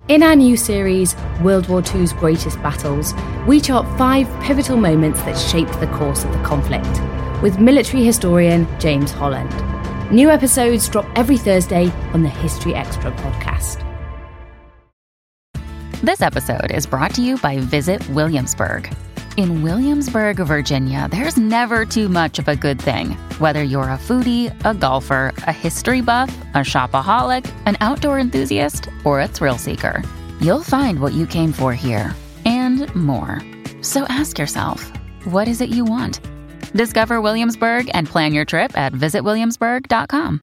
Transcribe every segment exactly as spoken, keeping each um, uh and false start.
In our new series, World War Two's Greatest Battles, we chart five pivotal moments that shaped the course of the conflict, with military historian James Holland. New episodes drop every Thursday on the History Extra podcast. This episode is brought to you by Visit Williamsburg. In Williamsburg, Virginia, there's never too much of a good thing. Whether you're a foodie, a golfer, a history buff, a shopaholic, an outdoor enthusiast, or a thrill seeker, you'll find what you came for here and more. So ask yourself, what is it you want? Discover Williamsburg and plan your trip at visit williamsburg dot com.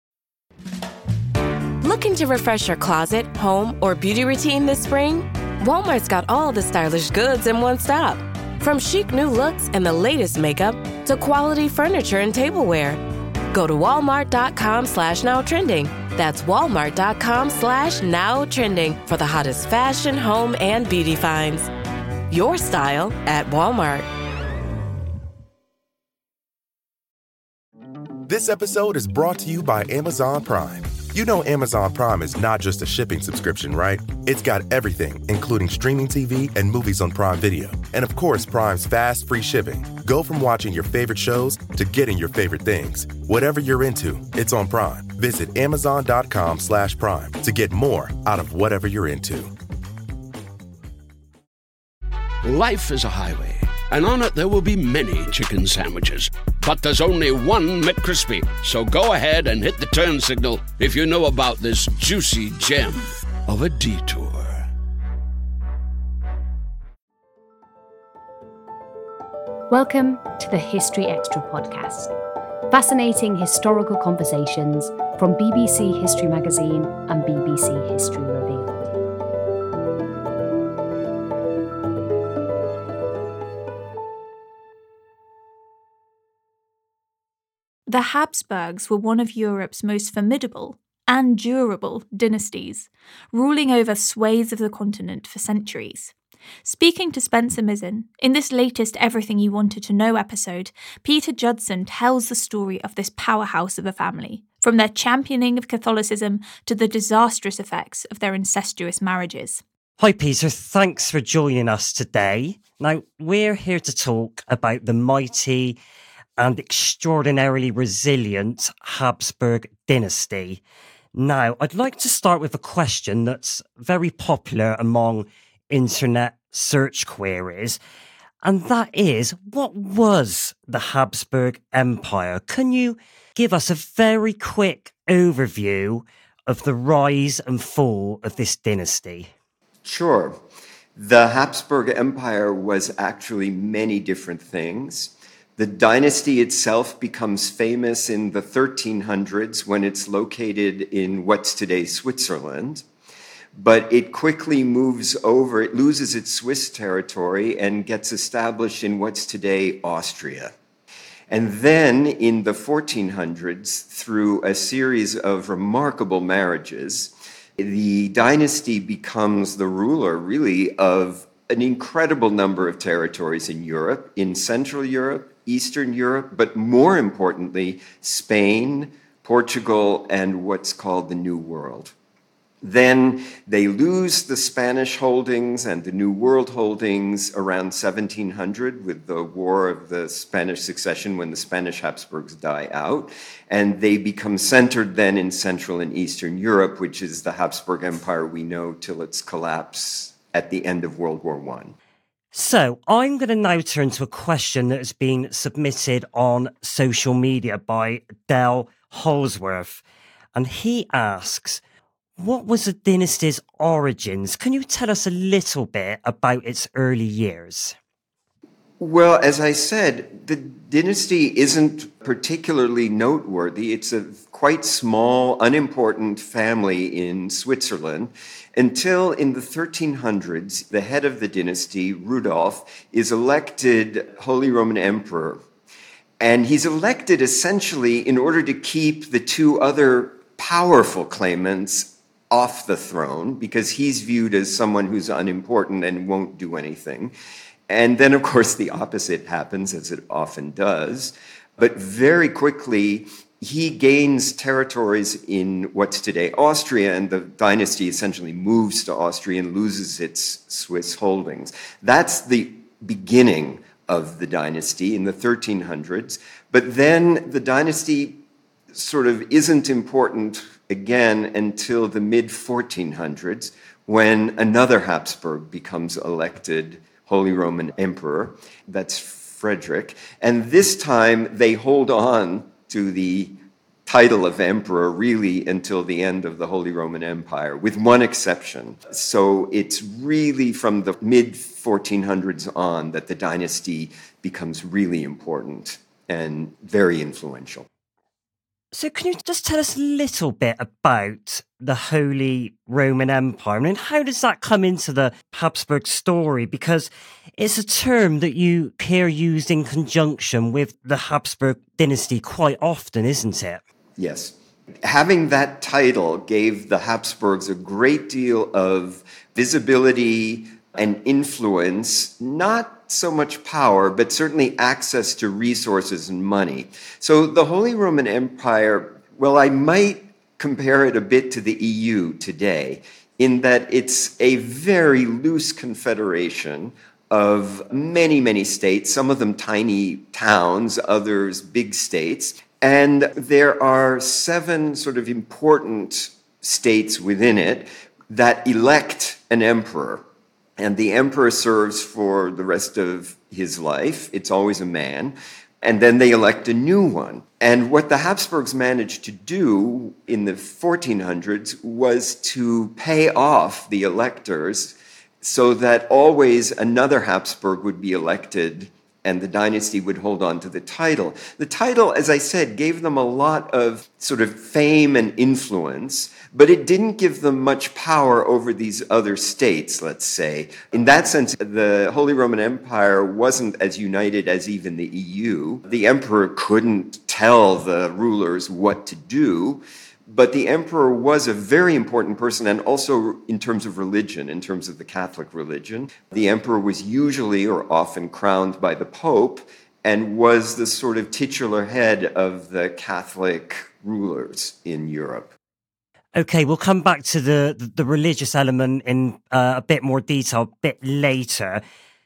Looking to refresh your closet, home, or beauty routine this spring? Walmart's got all the stylish goods in one stop. From chic new looks and the latest makeup to quality furniture and tableware. Go to walmart.com slash now trending. That's walmart.com slash now trending for the hottest fashion, home, and beauty finds. Your style at Walmart. This episode is brought to you by Amazon Prime. You know Amazon Prime is not just a shipping subscription, right? It's got everything, including streaming T V and movies on Prime Video. And of course, Prime's fast, free shipping. Go from watching your favorite shows to getting your favorite things. Whatever you're into, it's on Prime. Visit amazon.com slash prime to get more out of whatever you're into. Life is a highway, and on it there will be many chicken sandwiches. But there's only one McCrispy. So go ahead and hit the turn signal if you know about this juicy gem of a detour. Welcome to the History Extra podcast. Fascinating historical conversations from B B C History Magazine and B B C History Revealed. The Habsburgs were one of Europe's most formidable and durable dynasties, ruling over swathes of the continent for centuries. Speaking to Spencer Mizzen, in this latest Everything You Wanted to Know episode, Peter Judson tells the story of this powerhouse of a family, from their championing of Catholicism to the disastrous effects of their incestuous marriages. Hi Peter, thanks for joining us today. Now, we're here to talk about the mighty and extraordinarily resilient Habsburg dynasty. Now, I'd like to start with a question that's very popular among internet search queries, and that is, what was the Habsburg Empire? Can you give us a very quick overview of the rise and fall of this dynasty? Sure. The Habsburg Empire was actually many different things. The dynasty itself becomes famous in the thirteen hundreds when it's located in what's today Switzerland. But it quickly moves over, it loses its Swiss territory and gets established in what's today Austria. And then in the fourteen hundreds, through a series of remarkable marriages, the dynasty becomes the ruler, really, of an incredible number of territories in Europe, in Central Europe, Eastern Europe, but more importantly, Spain, Portugal, and what's called the New World. Then they lose the Spanish holdings and the New World holdings around seventeen hundred with the War of the Spanish Succession when the Spanish Habsburgs die out. And they become centered then in Central and Eastern Europe, which is the Habsburg Empire we know till its collapse at the end of World War One. So I'm going to now turn to a question that has been submitted on social media by Del Holsworth. And he asks, what was the dynasty's origins? Can you tell us a little bit about its early years? Well, as I said, the dynasty isn't particularly noteworthy. It's a quite small, unimportant family in Switzerland until in the thirteen hundreds, the head of the dynasty, Rudolf, is elected Holy Roman Emperor. And he's elected essentially in order to keep the two other powerful claimants off the throne, because he's viewed as someone who's unimportant and won't do anything. And then, of course, the opposite happens, as it often does. But very quickly, he gains territories in what's today Austria, and the dynasty essentially moves to Austria and loses its Swiss holdings. That's the beginning of the dynasty in the thirteen hundreds. But then the dynasty sort of isn't important again until the mid fourteen hundreds, when another Habsburg becomes elected Holy Roman Emperor. That's Frederick. And this time they hold on to the title of emperor really until the end of the Holy Roman Empire, with one exception. So it's really from the mid fourteen hundreds on that the dynasty becomes really important and very influential. So can you just tell us a little bit about the Holy Roman Empire? I mean, how does that come into the Habsburg story? Because it's a term that you hear used in conjunction with the Habsburg dynasty quite often, isn't it? Yes. Having that title gave the Habsburgs a great deal of visibility and influence, not so much power, but certainly access to resources and money. So the Holy Roman Empire, well, I might compare it a bit to the E U today, in that it's a very loose confederation of many, many states, some of them tiny towns, others big states. And there are seven sort of important states within it that elect an emperor. And the emperor serves for the rest of his life. It's always a man. And then they elect a new one. And what the Habsburgs managed to do in the fourteen hundreds was to pay off the electors so that always another Habsburg would be elected and the dynasty would hold on to the title. The title, as I said, gave them a lot of sort of fame and influence, but it didn't give them much power over these other states, let's say. In that sense, the Holy Roman Empire wasn't as united as even the E U. The emperor couldn't tell the rulers what to do, but the emperor was a very important person, and also in terms of religion, in terms of the Catholic religion. The emperor was usually or often crowned by the Pope and was the sort of titular head of the Catholic rulers in Europe. Okay, we'll come back to the, the, the religious element in uh, a bit more detail a bit later.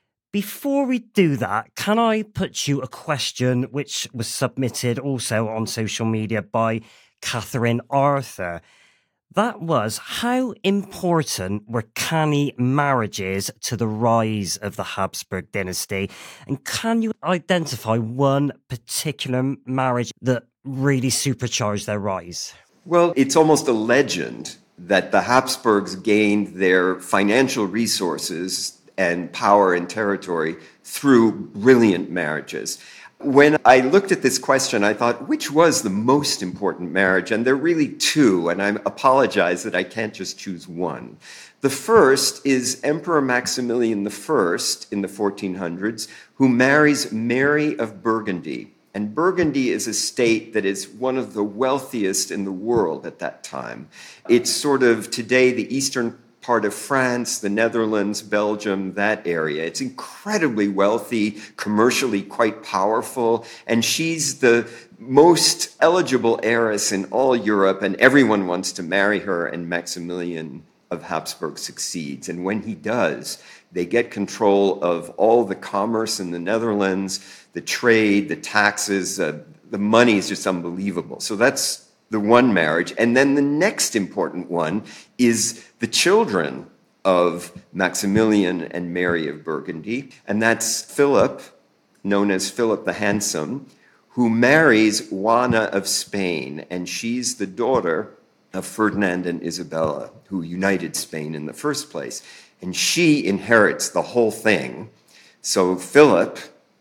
Before we do that, can I put you a question which was submitted also on social media by Catherine Arthur? That was, how important were canny marriages to the rise of the Habsburg dynasty? And can you identify one particular marriage that really supercharged their rise? Well, it's almost a legend that the Habsburgs gained their financial resources and power and territory through brilliant marriages. When I looked at this question, I thought, which was the most important marriage? And there are really two, and I apologize that I can't just choose one. The first is Emperor Maximilian the First in the fourteen hundreds, who marries Mary of Burgundy. And Burgundy is a state that is one of the wealthiest in the world at that time. It's sort of today the eastern part of France, the Netherlands, Belgium, that area. It's incredibly wealthy, commercially quite powerful, and she's the most eligible heiress in all Europe, and everyone wants to marry her, and Maximilian of Habsburg succeeds. And when he does, they get control of all the commerce in the Netherlands, the trade, the taxes, uh, the money is just unbelievable. So that's the one marriage. And then the next important one is the children of Maximilian and Mary of Burgundy. And that's Philip, known as Philip the Handsome, who marries Juana of Spain. And she's the daughter of Ferdinand and Isabella, who united Spain in the first place. And she inherits the whole thing. So Philip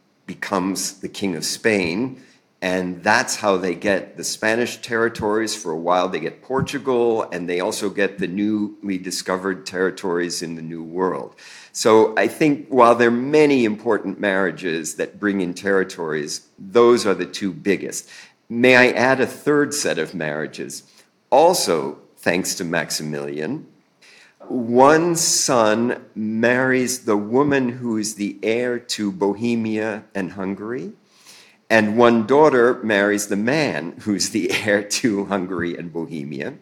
becomes the king of Spain. And that's how they get the Spanish territories. For a while, they get Portugal, and they also get the newly discovered territories in the New World. So I think while there are many important marriages that bring in territories, those are the two biggest. May I add a third set of marriages? Also, thanks to Maximilian, one son marries the woman who is the heir to Bohemia and Hungary. And one daughter marries the man who's the heir to Hungary and Bohemia.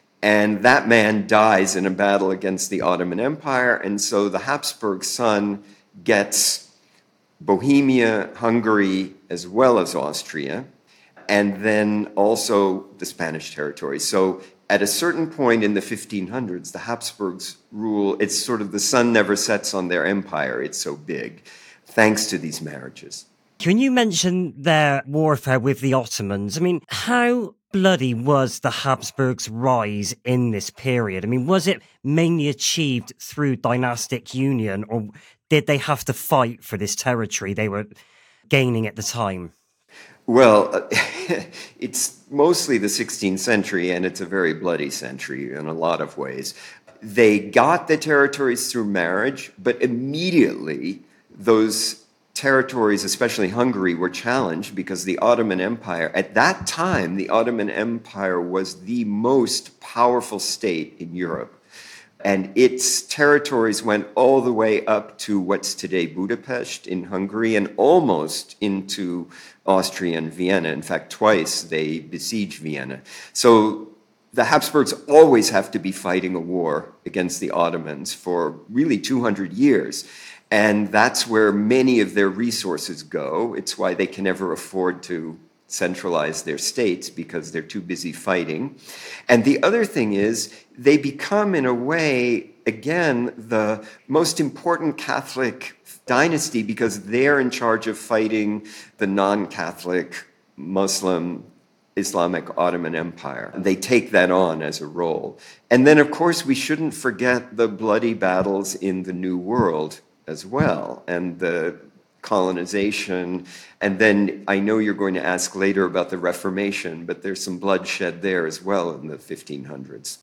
And that man dies in a battle against the Ottoman Empire. And so the Habsburg son gets Bohemia, Hungary, as well as Austria, and then also the Spanish territory. So at a certain point in the fifteen hundreds, the Habsburgs rule, it's sort of the sun never sets on their empire. It's so big, thanks to these marriages. Can you mention their warfare with the Ottomans? I mean, how bloody was the Habsburgs' rise in this period? I mean, was it mainly achieved through dynastic union, or did they have to fight for this territory they were gaining at the time? Well, it's mostly the sixteenth century, and it's a very bloody century in a lot of ways. They got the territories through marriage, but immediately those territories, especially Hungary, were challenged because the Ottoman Empire, at that time, the Ottoman Empire was the most powerful state in Europe. And its territories went all the way up to what's today Budapest in Hungary and almost into Austria and Vienna. In fact, twice they besieged Vienna. So the Habsburgs always have to be fighting a war against the Ottomans for really two hundred years. And that's where many of their resources go. It's why they can never afford to centralize their states, because they're too busy fighting. And the other thing is, they become, in a way, again, the most important Catholic dynasty because they're in charge of fighting the non-Catholic Muslim Islamic Ottoman Empire. They take that on as a role. And then, of course, we shouldn't forget the bloody battles in the New World as well, and the colonization. And then I know you're going to ask later about the Reformation, but there's some bloodshed there as well in the fifteen hundreds.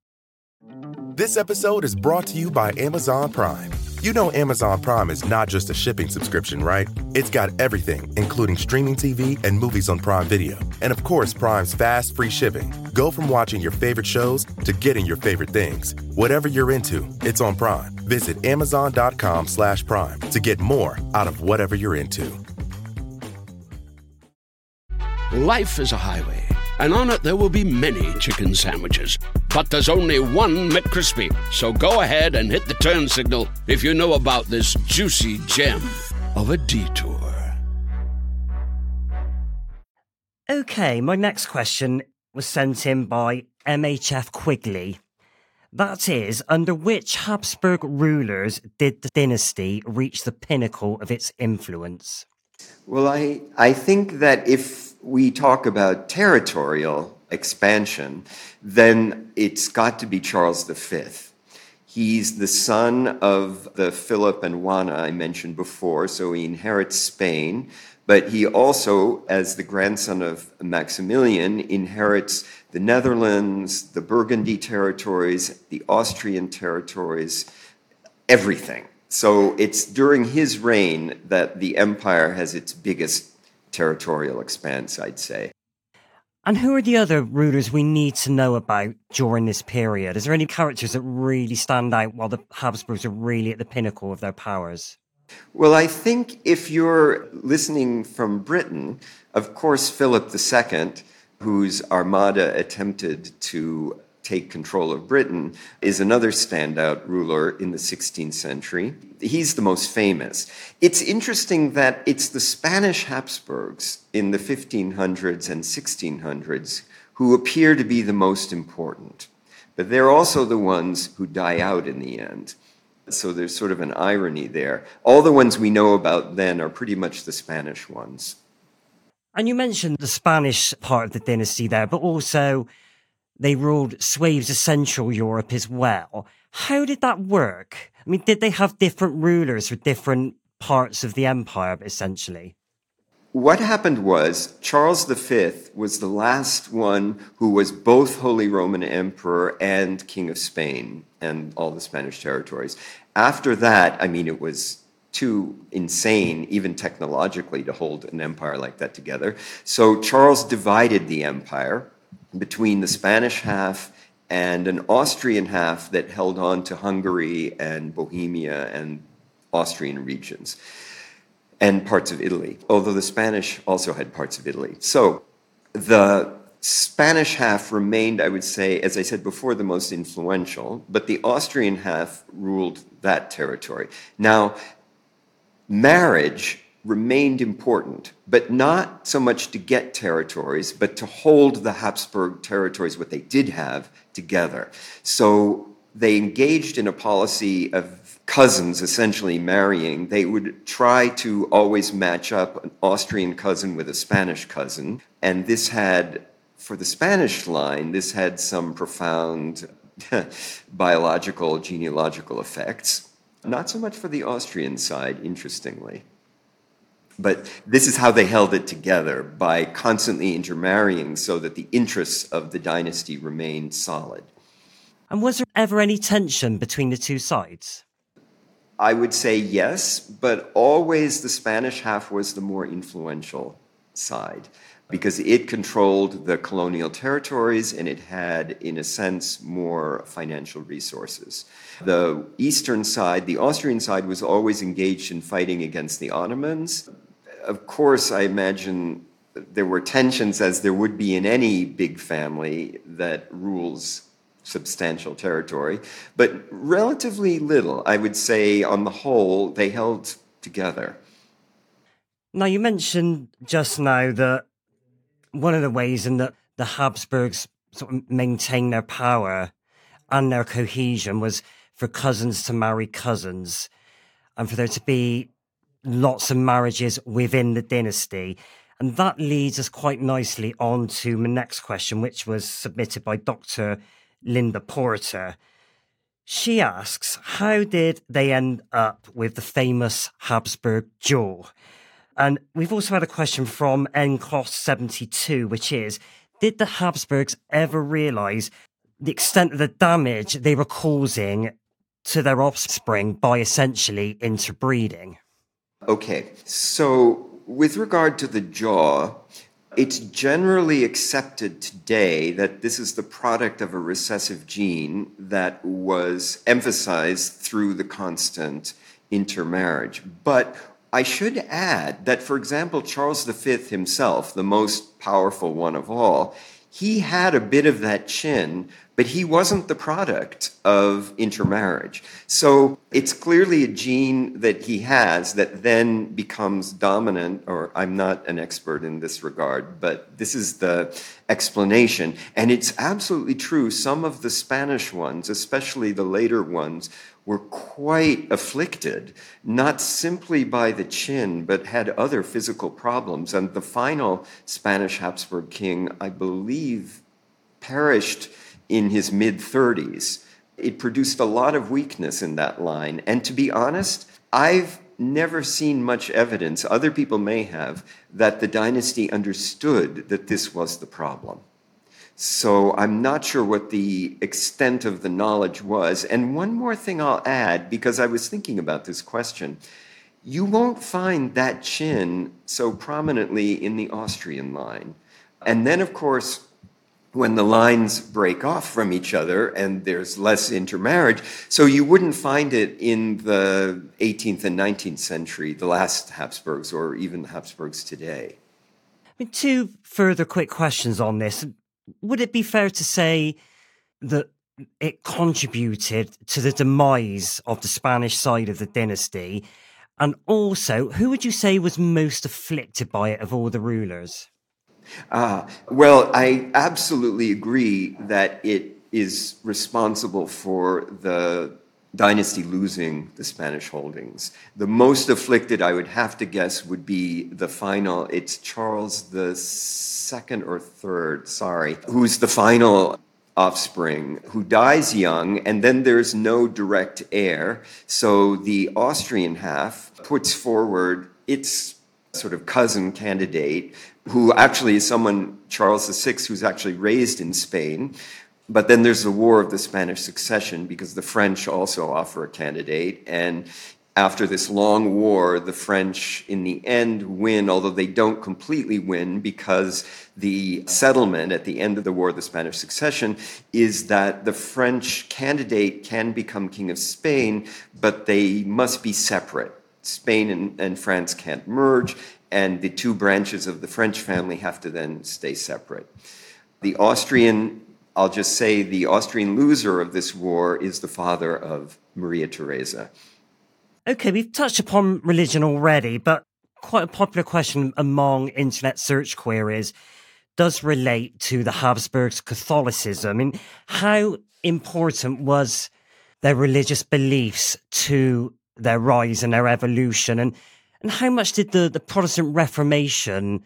This episode is brought to you by Amazon Prime. You know Amazon Prime is not just a shipping subscription, right? It's got everything, including streaming T V and movies on Prime Video. And of course, Prime's fast, free shipping. Go from watching your favorite shows to getting your favorite things. Whatever you're into, it's on Prime. Visit amazon.com slash prime to get more out of whatever you're into. Life is a highway, and on it there will be many chicken sandwiches. But there's only one McCrispy. So go ahead and hit the turn signal if you know about this juicy gem of a detour. Okay, my next question was sent in by M H F Quigley. That is, under which Habsburg rulers did the dynasty reach the pinnacle of its influence? Well, I, I think that if we talk about territorial expansion, then it's got to be Charles the Fifth. He's the son of the Philip and Juana I mentioned before, so he inherits Spain, but he also, as the grandson of Maximilian, inherits the Netherlands, the Burgundy territories, the Austrian territories, everything. So it's during his reign that the empire has its biggest territorial expanse, I'd say. And who are the other rulers we need to know about during this period? Is there any characters that really stand out while the Habsburgs are really at the pinnacle of their powers? Well, I think if you're listening from Britain, of course, Philip the Second, whose armada attempted to take control of Britain, is another standout ruler in the sixteenth century. He's the most famous. It's interesting that it's the Spanish Habsburgs in the fifteen hundreds and sixteen hundreds who appear to be the most important. But they're also the ones who die out in the end. So there's sort of an irony there. All the ones we know about then are pretty much the Spanish ones. And you mentioned the Spanish part of the dynasty there, but also they ruled swathes of Central Europe as well. How did that work? I mean, did they have different rulers for different parts of the empire, essentially? What happened was Charles the Fifth was the last one who was both Holy Roman Emperor and King of Spain and all the Spanish territories. After that, I mean, it was too insane, even technologically, to hold an empire like that together. So Charles divided the empire between the Spanish half and an Austrian half that held on to Hungary and Bohemia and Austrian regions. and parts of Italy, although the Spanish also had parts of Italy. So the Spanish half remained, I would say, as I said before, the most influential, but the Austrian half ruled that territory. Now, marriage remained important, but not so much to get territories, but to hold the Habsburg territories, what they did have, together. So they engaged in a policy of cousins essentially marrying. They would try to always match up an Austrian cousin with a Spanish cousin, and this had, for the Spanish line, this had some profound biological, genealogical effects. Not so much for the Austrian side, interestingly. But this is how they held it together, by constantly intermarrying so that the interests of the dynasty remained solid. And was there ever any tension between the two sides? I would say yes, but always the Spanish half was the more influential side, because it controlled the colonial territories and it had, in a sense, more financial resources. The eastern side, the Austrian side, was always engaged in fighting against the Ottomans. Of course, I imagine there were tensions, as there would be in any big family that rules substantial territory, but relatively little. I would say, on the whole, they held together. Now, you mentioned just now that one of the ways in that the Habsburgs sort of maintained their power and their cohesion was for cousins to marry cousins and for there to be lots of marriages within the dynasty. And that leads us quite nicely on to my next question, which was submitted by Doctor Linda Porter. She asks, how did they end up with the famous Habsburg duel? And we've also had a question from N C O S seventy-two, which is, did the Habsburgs ever realise the extent of the damage they were causing to their offspring by essentially interbreeding? Okay, so with regard to the jaw, it's generally accepted today that this is the product of a recessive gene that was emphasized through the constant intermarriage. But I should add that, for example, Charles the Fifth himself, the most powerful one of all, he had a bit of that chin, but he wasn't the product of intermarriage. So it's clearly a gene that he has that then becomes dominant, or I'm not an expert in this regard, but this is the explanation. And it's absolutely true. Some of the Spanish ones, especially the later ones, were quite afflicted, not simply by the chin, but had other physical problems. And the final Spanish Habsburg king, I believe, perished in his mid-thirties. It produced a lot of weakness in that line. And to be honest, I've never seen much evidence, other people may have, that the dynasty understood that this was the problem. So I'm not sure what the extent of the knowledge was. And one more thing I'll add, because I was thinking about this question. You won't find that chin so prominently in the Austrian line. And then, of course, when the lines break off from each other and there's less intermarriage, so you wouldn't find it in the eighteenth and nineteenth century, the last Habsburgs, or even the Habsburgs today. I mean, two further quick questions on this. Would it be fair to say that it contributed to the demise of the Spanish side of the dynasty? And also, who would you say was most afflicted by it of all the rulers? Ah, well, I absolutely agree that it is responsible for the dynasty losing the Spanish holdings. The most afflicted, I would have to guess, would be the final, it's Charles the second or third, sorry, who's the final offspring, who dies young, and then there's no direct heir. So the Austrian half puts forward its sort of cousin candidate, who actually is someone, Charles the Sixth, who's actually raised in Spain. But then there's the War of the Spanish Succession, because the French also offer a candidate. And after this long war, the French, in the end, win, although they don't completely win, because the settlement at the end of the War of the Spanish Succession is that the French candidate can become king of Spain, but they must be separate. Spain and, and France can't merge, and the two branches of the French family have to then stay separate. The Austrian, I'll just say, the Austrian loser of this war is the father of Maria Theresa. Okay, we've touched upon religion already, but quite a popular question among internet search queries does relate to the Habsburgs' Catholicism. I mean, how important was their religious beliefs to their rise and their evolution? And, and how much did the, the Protestant Reformation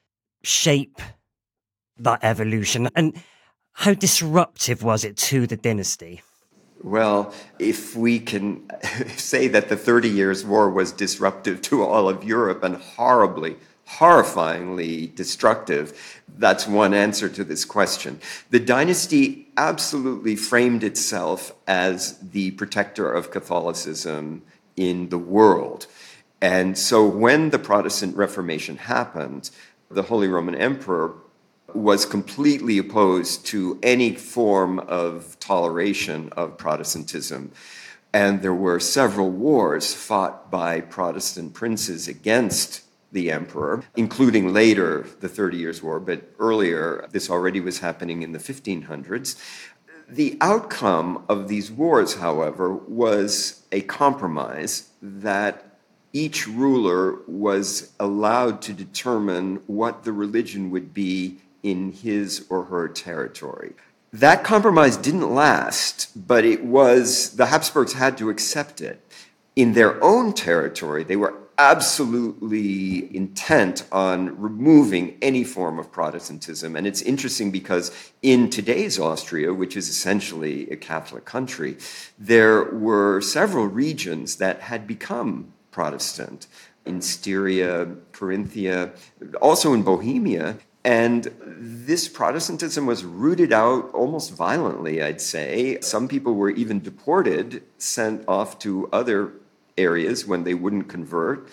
shape that evolution? And how disruptive was it to the dynasty? Well, if we can say that the Thirty Years' War was disruptive to all of Europe and horribly, horrifyingly destructive, that's one answer to this question. The dynasty absolutely framed itself as the protector of Catholicism in the world. And so when the Protestant Reformation happened, the Holy Roman Emperor was completely opposed to any form of toleration of Protestantism. And there were several wars fought by Protestant princes against the emperor, including later the Thirty Years' War, but earlier this already was happening in the fifteen hundreds. The outcome of these wars, however, was a compromise that each ruler was allowed to determine what the religion would be in his or her territory. That compromise didn't last, but it was, the Habsburgs had to accept it. In their own territory, they were absolutely intent on removing any form of Protestantism. And it's interesting because in today's Austria, which is essentially a Catholic country, there were several regions that had become Protestant. In Styria, Carinthia, also in Bohemia. And this Protestantism was rooted out almost violently, I'd say. Some people were even deported, sent off to other areas when they wouldn't convert.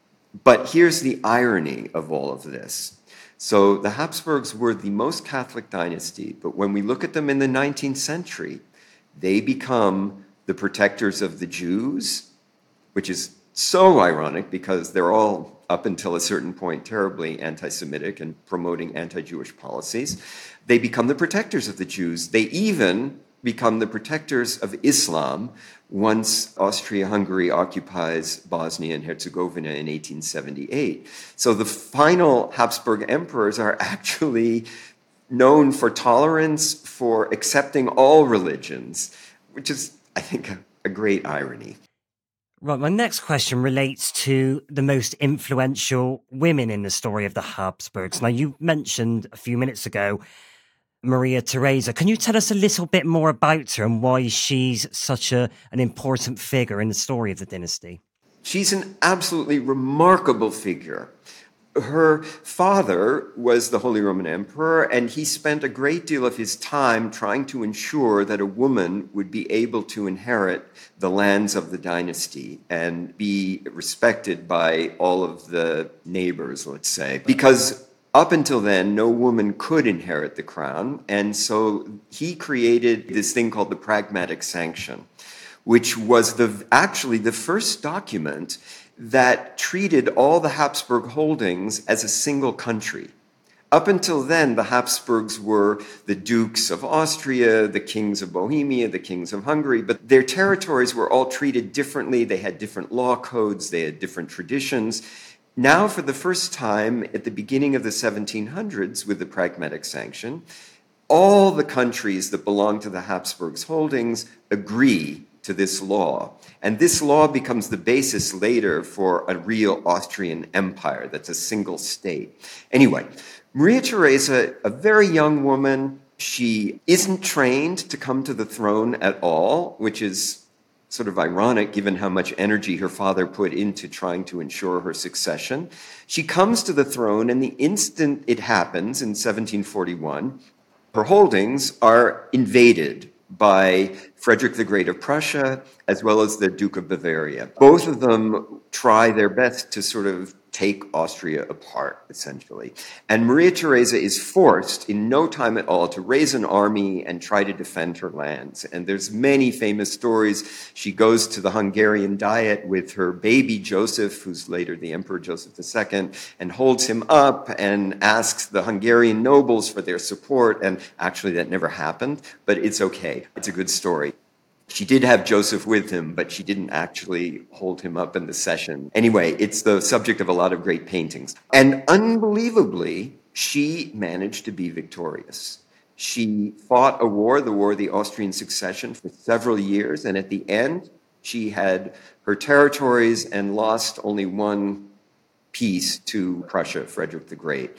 But here's the irony of all of this. So the Habsburgs were the most Catholic dynasty, but when we look at them in the nineteenth century, they become the protectors of the Jews, which is so ironic because they're all, up until a certain point, terribly anti-Semitic and promoting anti-Jewish policies. They become the protectors of the Jews. They even become the protectors of Islam once Austria-Hungary occupies Bosnia and Herzegovina in eighteen seventy-eight. So the final Habsburg emperors are actually known for tolerance, for accepting all religions, which is, I think, a, a great irony. Right, my next question relates to the most influential women in the story of the Habsburgs. Now, you mentioned a few minutes ago Maria Theresa. Can you tell us a little bit more about her and why she's such a, an important figure in the story of the dynasty? She's an absolutely remarkable figure. Her father was the Holy Roman Emperor, and he spent a great deal of his time trying to ensure that a woman would be able to inherit the lands of the dynasty and be respected by all of the neighbors, let's say. Because up until then, no woman could inherit the crown, and so he created this thing called the Pragmatic Sanction, which was the actually the first document that treated all the Habsburg holdings as a single country. Up until then, the Habsburgs were the dukes of Austria, the kings of Bohemia, the kings of Hungary, but their territories were all treated differently. They had different law codes, they had different traditions. Now, for the first time, at the beginning of the seventeen hundreds, with the Pragmatic Sanction, all the countries that belong to the Habsburgs holdings agree to this law. And this law becomes the basis later for a real Austrian empire that's a single state. Anyway, Maria Theresa, a very young woman, she isn't trained to come to the throne at all, which is sort of ironic given how much energy her father put into trying to ensure her succession. She comes to the throne, and the instant it happens in seventeen forty-one, her holdings are invaded by Frederick the Great of Prussia, as well as the Duke of Bavaria. Both of them try their best to sort of take Austria apart, essentially. And Maria Theresa is forced in no time at all to raise an army and try to defend her lands. And there's many famous stories. She goes to the Hungarian Diet with her baby Joseph, who's later the Emperor Joseph the Second, and holds him up and asks the Hungarian nobles for their support. And actually that never happened, but it's okay. It's a good story. She did have Joseph with him, but she didn't actually hold him up in the session. Anyway, it's the subject of a lot of great paintings. And unbelievably, she managed to be victorious. She fought a war, the War of the Austrian Succession, for several years, and at the end, she had her territories and lost only one piece to Prussia, Frederick the Great.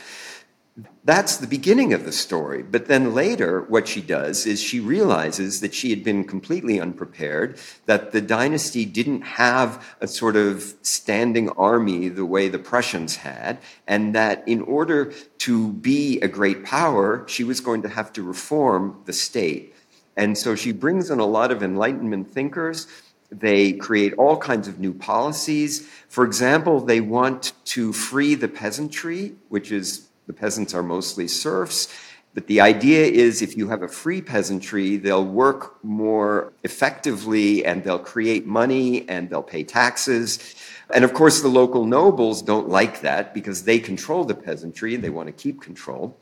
That's the beginning of the story. But then later, what she does is she realizes that she had been completely unprepared, that the dynasty didn't have a sort of standing army the way the Prussians had, and that in order to be a great power, she was going to have to reform the state. And so she brings in a lot of Enlightenment thinkers. They create all kinds of new policies. For example, they want to free the peasantry, which is the peasants are mostly serfs. But the idea is if you have a free peasantry, they'll work more effectively and they'll create money and they'll pay taxes. And of course, the local nobles don't like that because they control the peasantry and they want to keep control.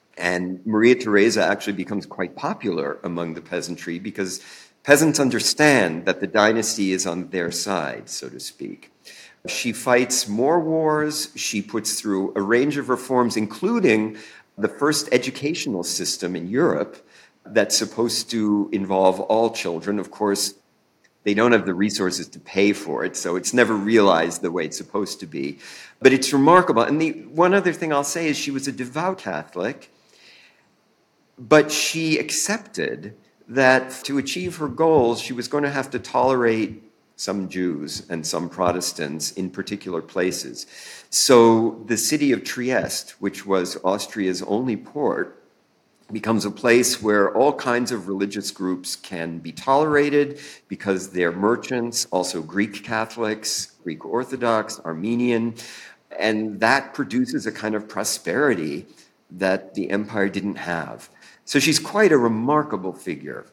And Maria Theresa actually becomes quite popular among the peasantry because peasants understand that the dynasty is on their side, so to speak. She fights more wars. She puts through a range of reforms, including the first educational system in Europe that's supposed to involve all children. Of course, they don't have the resources to pay for it, so it's never realized the way it's supposed to be. But it's remarkable. And the one other thing I'll say is she was a devout Catholic, but she accepted that to achieve her goals, she was going to have to tolerate some Jews and some Protestants in particular places. So the city of Trieste, which was Austria's only port, becomes a place where all kinds of religious groups can be tolerated because they're merchants, also Greek Catholics, Greek Orthodox, Armenian, and that produces a kind of prosperity that the empire didn't have. So she's quite a remarkable figure.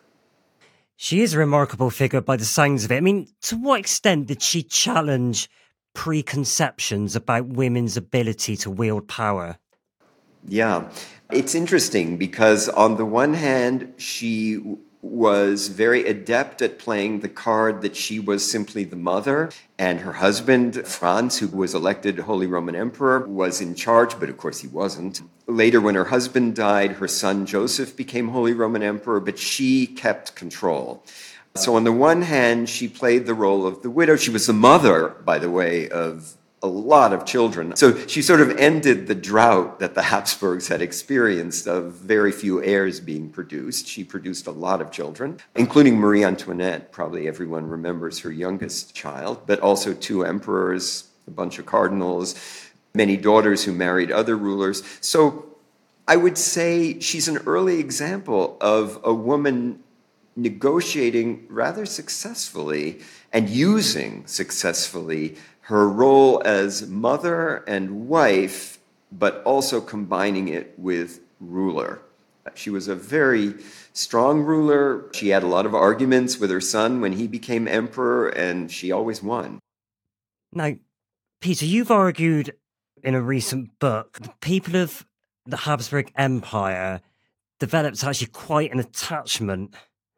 She is a remarkable figure by the sounds of it. I mean, to what extent did she challenge preconceptions about women's ability to wield power? Yeah, it's interesting because on the one hand, she was very adept at playing the card that she was simply the mother, and her husband, Franz, who was elected Holy Roman Emperor, was in charge, but of course he wasn't. Later, when her husband died, her son Joseph became Holy Roman Emperor, but she kept control. So on the one hand, she played the role of the widow. She was the mother, by the way, of a lot of children. So she sort of ended the drought that the Habsburgs had experienced of very few heirs being produced. She produced a lot of children, including Marie Antoinette. Probably everyone remembers her youngest child, but also two emperors, a bunch of cardinals, many daughters who married other rulers. So I would say she's an early example of a woman negotiating rather successfully and using successfully her role as mother and wife, but also combining it with ruler. She was a very strong ruler. She had a lot of arguments with her son when he became emperor, and she always won. Now, Peter, you've argued in a recent book, the people of the Habsburg Empire developed actually quite an attachment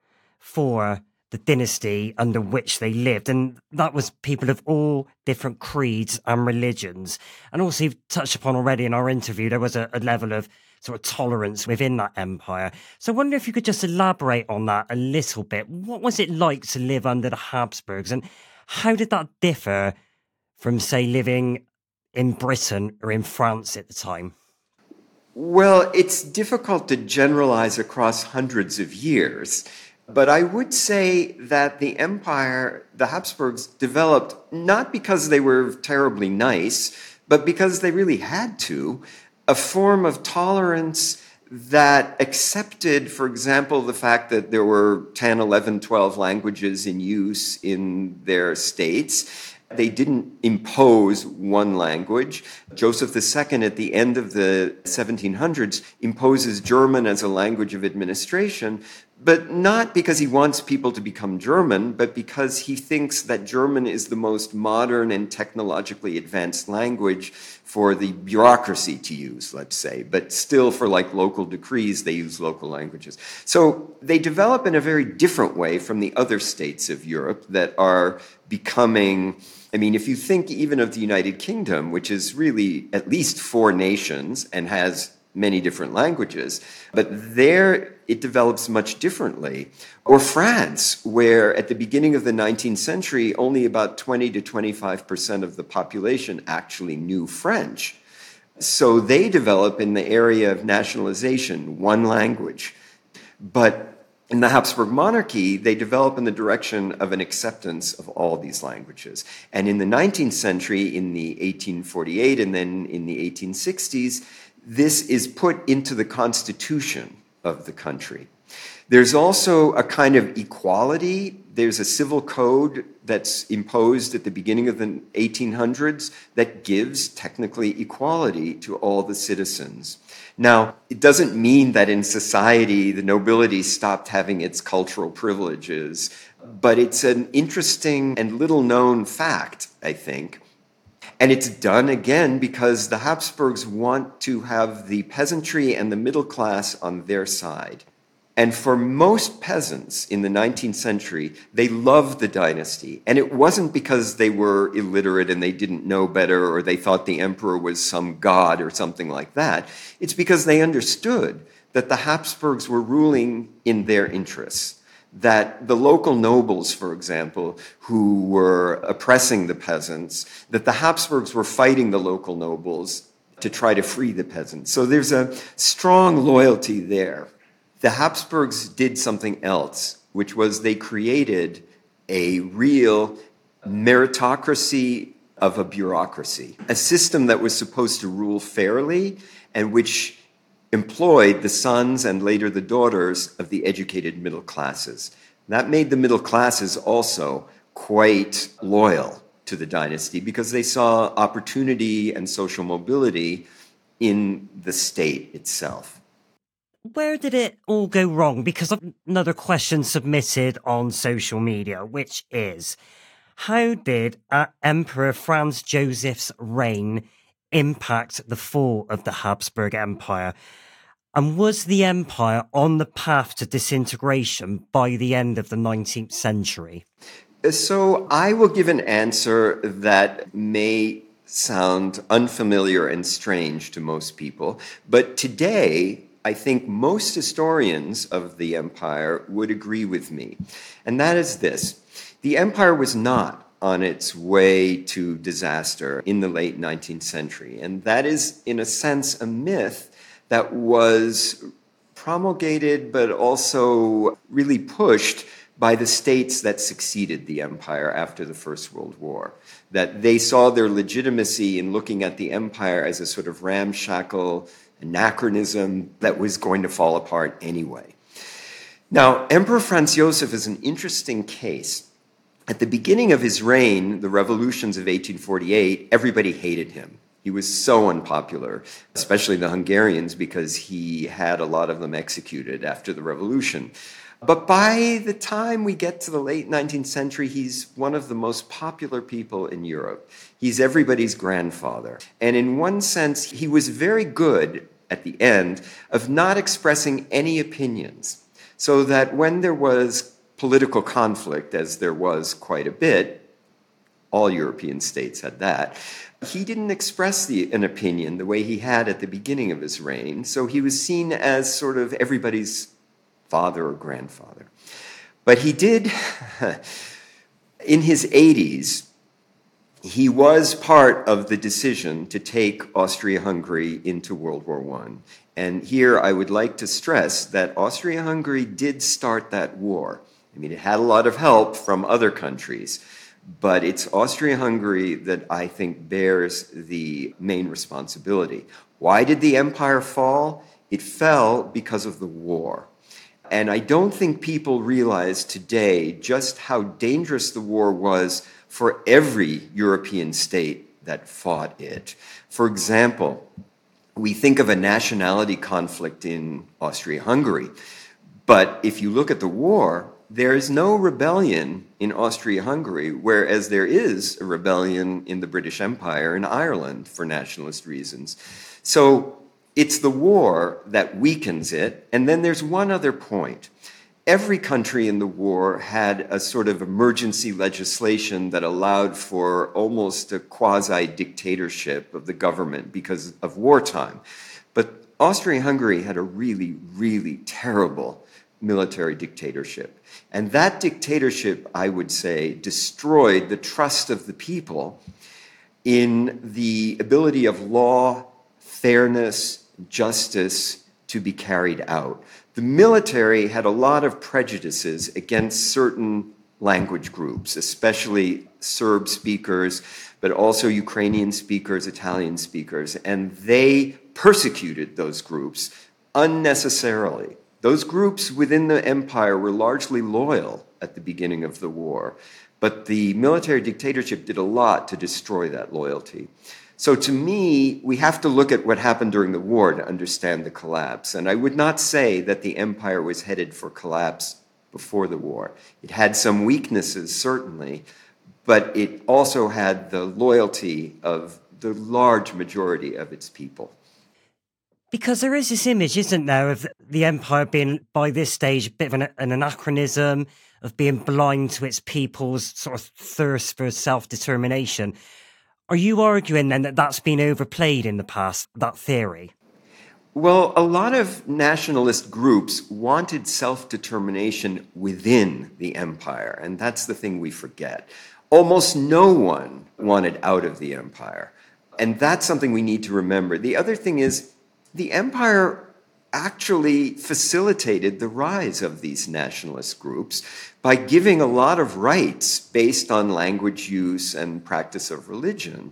for the dynasty under which they lived, and that was people of all different creeds and religions. And also, you've touched upon already in our interview, there was a, a level of sort of tolerance within that empire. So I wonder if you could just elaborate on that a little bit. What was it like to live under the Habsburgs, and how did that differ from, say, living in Britain or in France at the time? Well, it's difficult to generalize across hundreds of years. But I would say that the empire, the Habsburgs, developed not because they were terribly nice, but because they really had to, a form of tolerance that accepted, for example, the fact that there were ten, eleven, twelve languages in use in their states. They didn't impose one language. Joseph the Second, at the end of the seventeen hundreds, imposes German as a language of administration, but not because he wants people to become German, but because he thinks that German is the most modern and technologically advanced language for the bureaucracy to use, let's say. But still, for like local decrees, they use local languages. So they develop in a very different way from the other states of Europe that are becoming... I mean, if you think even of the United Kingdom, which is really at least four nations and has many different languages, but there it develops much differently. Or France, where at the beginning of the nineteenth century, only about twenty to twenty-five percent of the population actually knew French. So they develop in the area of nationalization, one language. But in the Habsburg monarchy, they develop in the direction of an acceptance of all these languages. And in the nineteenth century, in the eighteen forty-eight and then in the eighteen sixties, this is put into the constitution of the country. There's also a kind of equality. There's a civil code that's imposed at the beginning of the eighteen hundreds that gives technically equality to all the citizens. Now, it doesn't mean that in society the nobility stopped having its cultural privileges, but it's an interesting and little-known fact, I think. And it's done, again, because the Habsburgs want to have the peasantry and the middle class on their side. And for most peasants in the nineteenth century, they loved the dynasty. And it wasn't because they were illiterate and they didn't know better or they thought the emperor was some god or something like that. It's because they understood that the Habsburgs were ruling in their interests. That the local nobles, for example, who were oppressing the peasants, that the Habsburgs were fighting the local nobles to try to free the peasants. So there's a strong loyalty there. The Habsburgs did something else, which was they created a real meritocracy of a bureaucracy, a system that was supposed to rule fairly and which employed the sons and later the daughters of the educated middle classes. That made the middle classes also quite loyal to the dynasty because they saw opportunity and social mobility in the state itself. Where did it all go wrong? Because of another question submitted on social media, which is, how did uh, Emperor Franz Joseph's reign impact the fall of the Habsburg Empire? And was the empire on the path to disintegration by the end of the nineteenth century? So I will give an answer that may sound unfamiliar and strange to most people, but today I think most historians of the empire would agree with me. And that is this. The empire was not on its way to disaster in the late nineteenth century. And that is, in a sense, a myth that was promulgated but also really pushed by the states that succeeded the empire after the First World War. That they saw their legitimacy in looking at the empire as a sort of ramshackle anachronism that was going to fall apart anyway. Now, Emperor Franz Joseph is an interesting case. At the beginning of his reign, the revolutions of eighteen forty-eight, everybody hated him. He was so unpopular, especially the Hungarians, because he had a lot of them executed after the revolution. But by the time we get to the late nineteenth century, he's one of the most popular people in Europe. He's everybody's grandfather. And in one sense, he was very good at the end of not expressing any opinions, so that when there was political conflict, as there was quite a bit, all European states had that, he didn't express the, an opinion the way he had at the beginning of his reign, so he was seen as sort of everybody's father or grandfather. But he did, in his eighties, he was part of the decision to take Austria-Hungary into World War One. And here I would like to stress that Austria-Hungary did start that war. I mean, it had a lot of help from other countries, but it's Austria-Hungary that I think bears the main responsibility. Why did the empire fall? It fell because of the war. And I don't think people realize today just how dangerous the war was for every European state that fought it. For example, we think of a nationality conflict in Austria-Hungary, but if you look at the war, there is no rebellion in Austria-Hungary, whereas there is a rebellion in the British Empire in Ireland for nationalist reasons. So it's the war that weakens it. And then there's one other point. Every country in the war had a sort of emergency legislation that allowed for almost a quasi-dictatorship of the government because of wartime. But Austria-Hungary had a really, really terrible military dictatorship. And that dictatorship, I would say, destroyed the trust of the people in the ability of law, fairness, justice to be carried out. The military had a lot of prejudices against certain language groups, especially Serb speakers, but also Ukrainian speakers, Italian speakers, and they persecuted those groups unnecessarily. Those groups within the empire were largely loyal at the beginning of the war, but the military dictatorship did a lot to destroy that loyalty. So to me, we have to look at what happened during the war to understand the collapse. And I would not say that the empire was headed for collapse before the war. It had some weaknesses, certainly, but it also had the loyalty of the large majority of its people. Because there is this image, isn't there, of the empire being, by this stage, a bit of an, an anachronism, of being blind to its people's sort of thirst for self-determination. Are you arguing then that that's been overplayed in the past, that theory? Well, a lot of nationalist groups wanted self-determination within the empire, and that's the thing we forget. Almost no one wanted out of the empire, and that's something we need to remember. The other thing is, the empire actually facilitated the rise of these nationalist groups by giving a lot of rights based on language use and practice of religion.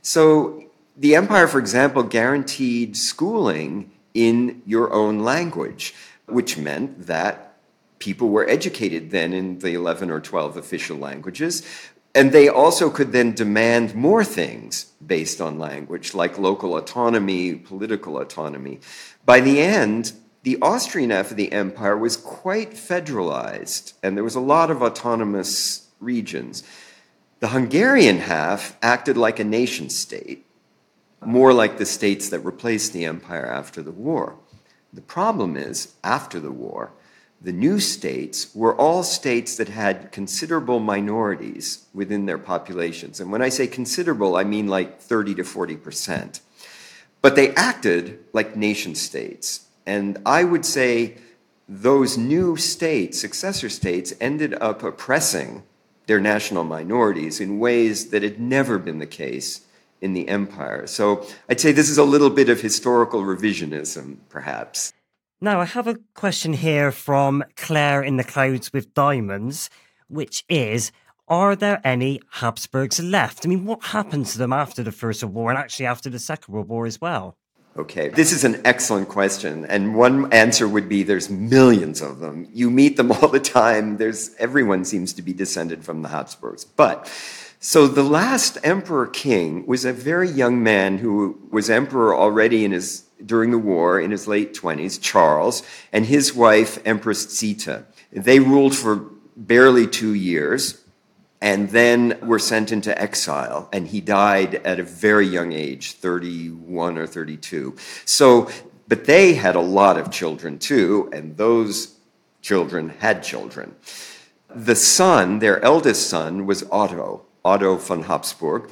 So the empire, for example, guaranteed schooling in your own language, which meant that people were educated then in the eleven or twelve official languages. And they also could then demand more things based on language, like local autonomy, political autonomy. By the end, the Austrian half of the empire was quite federalized, and there was a lot of autonomous regions. The Hungarian half acted like a nation state, more like the states that replaced the empire after the war. The problem is, after the war, the new states were all states that had considerable minorities within their populations. And when I say considerable, I mean like thirty to forty percent. But they acted like nation states. And I would say those new states, successor states, ended up oppressing their national minorities in ways that had never been the case in the empire. So I'd say this is a little bit of historical revisionism, perhaps. Now, I have a question here from Claire in the Clouds with Diamonds, which is, are there any Habsburgs left? I mean, what happened to them after the First World War and actually after the Second World War as well? Okay, this is an excellent question. And one answer would be there's millions of them. You meet them all the time. There's everyone seems to be descended from the Habsburgs. But so the last emperor king was a very young man who was emperor already in his during the war in his late twenties, Charles, and his wife, Empress Zita. They ruled for barely two years and then were sent into exile. And he died at a very young age, thirty-one or thirty-two. So, but they had a lot of children too, and those children had children. The son, their eldest son, was Otto, Otto von Habsburg.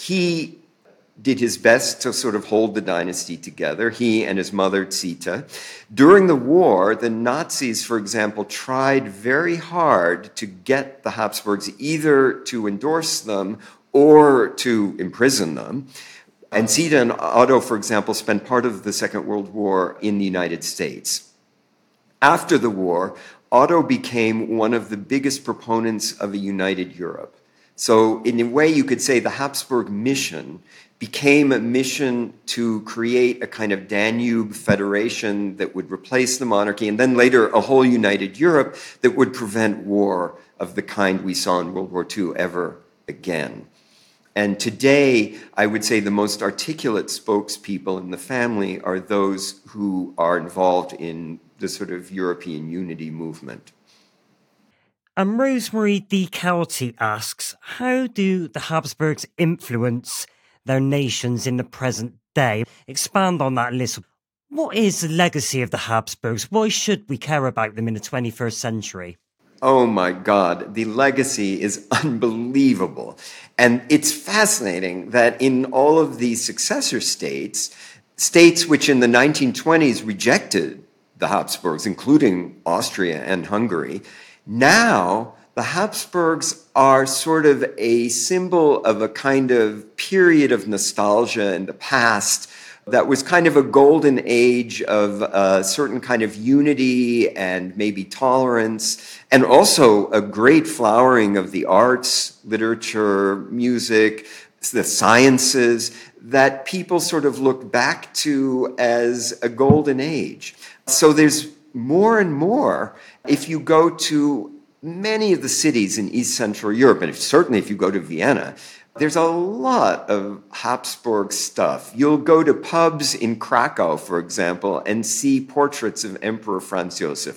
He did his best to sort of hold the dynasty together, he and his mother, Zita. During the war, the Nazis, for example, tried very hard to get the Habsburgs either to endorse them or to imprison them. And Zita and Otto, for example, spent part of the Second World War in the United States. After the war, Otto became one of the biggest proponents of a united Europe. So in a way, you could say the Habsburg mission became a mission to create a kind of Danube federation that would replace the monarchy, and then later a whole united Europe that would prevent war of the kind we saw in World War Two ever again. And today, I would say the most articulate spokespeople in the family are those who are involved in the sort of European unity movement. And Rosemary D. Kelty asks, how do the Habsburgs influence their nations in the present day? Expand on that a little. What is the legacy of the Habsburgs? Why should we care about them in the twenty-first century? Oh my God, the legacy is unbelievable. And it's fascinating that in all of these successor states, states which in the nineteen twenties rejected the Habsburgs, including Austria and Hungary, now the Habsburgs are sort of a symbol of a kind of period of nostalgia in the past that was kind of a golden age of a certain kind of unity and maybe tolerance, and also a great flowering of the arts, literature, music, the sciences, that people sort of look back to as a golden age. So there's more and more. If you go to many of the cities in East Central Europe, and if, certainly if you go to Vienna, there's a lot of Habsburg stuff. You'll go to pubs in Krakow, for example, and see portraits of Emperor Franz Josef.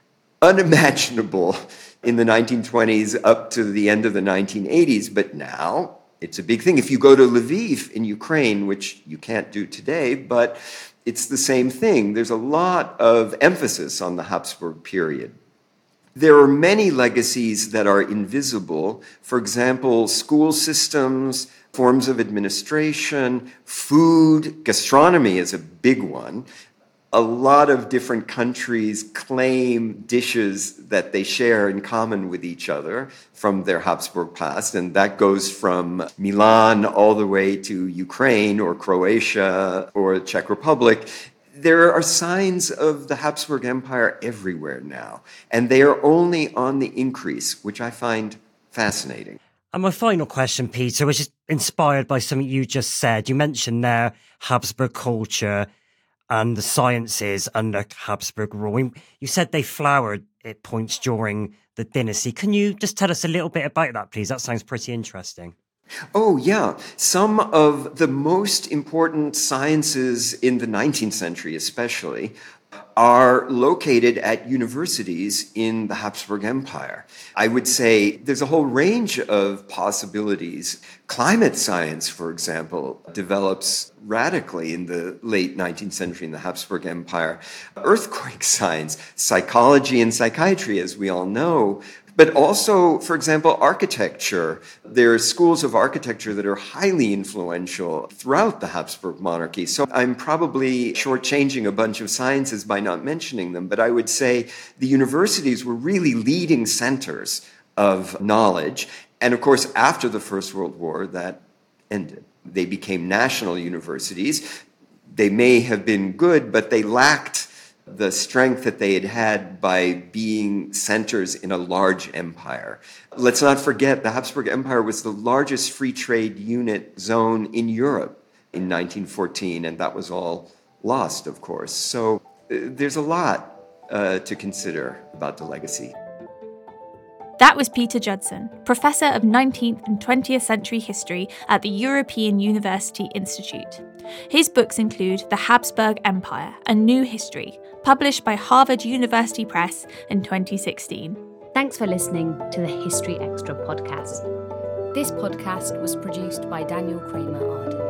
Unimaginable in the nineteen twenties up to the end of the nineteen eighties, but now it's a big thing. If you go to Lviv in Ukraine, which you can't do today, but it's the same thing. There's a lot of emphasis on the Habsburg period. There are many legacies that are invisible. For example, school systems, forms of administration, food, gastronomy is a big one. A lot of different countries claim dishes that they share in common with each other from their Habsburg past, and that goes from Milan all the way to Ukraine or Croatia or Czech Republic. There are signs of the Habsburg Empire everywhere now, and they are only on the increase, which I find fascinating. And my final question, Peter, which is inspired by something you just said. You mentioned there Habsburg culture and the sciences under Habsburg rule. You said they flowered at points during the dynasty. Can you just tell us a little bit about that, please? That sounds pretty interesting. Oh, yeah. Some of the most important sciences in the nineteenth century, especially, are located at universities in the Habsburg Empire. I would say there's a whole range of possibilities. Climate science, for example, develops radically in the late nineteenth century in the Habsburg Empire. Earthquake science, psychology and psychiatry, as we all know, but also, for example, architecture. There are schools of architecture that are highly influential throughout the Habsburg monarchy. So I'm probably shortchanging a bunch of sciences by not mentioning them, but I would say the universities were really leading centers of knowledge. And of course, after the First World War, that ended. They became national universities. They may have been good, but they lacked the strength that they had had by being centers in a large empire. Let's not forget, the Habsburg Empire was the largest free trade unit zone in Europe in nineteen fourteen, and that was all lost, of course. So uh, there's a lot uh, to consider about the legacy. That was Peter Judson, Professor of nineteenth and twentieth century history at the European University Institute. His books include The Habsburg Empire, A New History, published by Harvard University Press in twenty sixteen. Thanks for listening to the History Extra podcast. This podcast was produced by Daniel Kramer Arden.